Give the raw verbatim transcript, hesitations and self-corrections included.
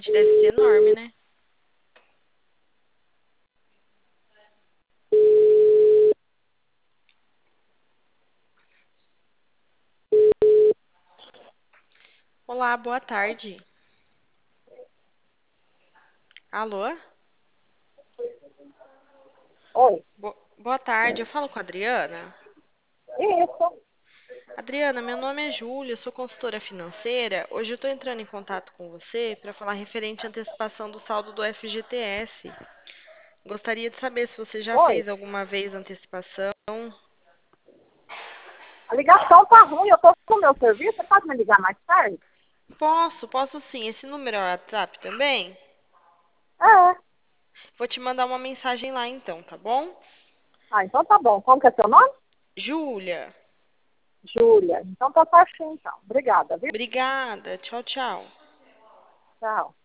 Deve ser enorme, né? Olá, boa tarde. Alô? Oi. Bo- boa tarde, eu falo com a Adriana. Isso. Adriana, meu nome é Júlia, eu sou consultora financeira. Hoje eu estou entrando em contato com você para falar referente à antecipação do saldo do F G T S. Gostaria de saber se você já Oi. fez alguma vez antecipação. A ligação tá ruim, eu tô no meu serviço, você pode me ligar mais tarde? Posso, posso sim. Esse número é o WhatsApp também? É. Vou te mandar uma mensagem lá então, tá bom? Ah, então tá bom. Como que é seu nome? Júlia, Júlia. Então tá certinho, então. Obrigada, viu? obrigada. Tchau, tchau. Tchau.